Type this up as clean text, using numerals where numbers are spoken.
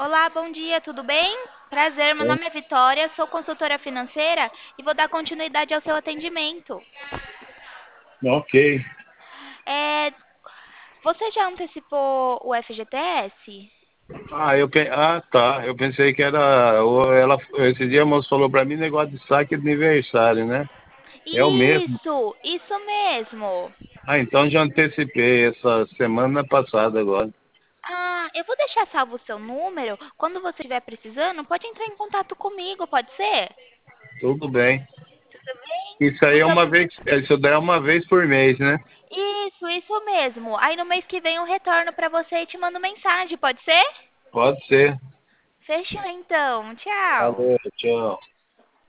Olá, bom dia, tudo bem? Prazer, meu Bom, nome é Vitória, sou consultora financeira e vou dar continuidade ao seu atendimento. ok. É, Você já antecipou o FGTS? Tá. Eu pensei que era. Esse dia a moça falou pra mim negócio de saque de aniversário, né? É o mesmo. Isso mesmo. Ah, então já antecipei essa semana passada agora. Ah, eu vou deixar salvo o seu número. Quando você estiver precisando, pode entrar em contato comigo, pode ser? Tudo bem. Tudo bem? Isso aí é Muito uma vez. Isso daí é uma vez por mês, né? Isso mesmo. Aí no mês que vem eu retorno pra você e te mando mensagem, pode ser? Pode ser. Fechou então. Tchau. Valeu, tchau.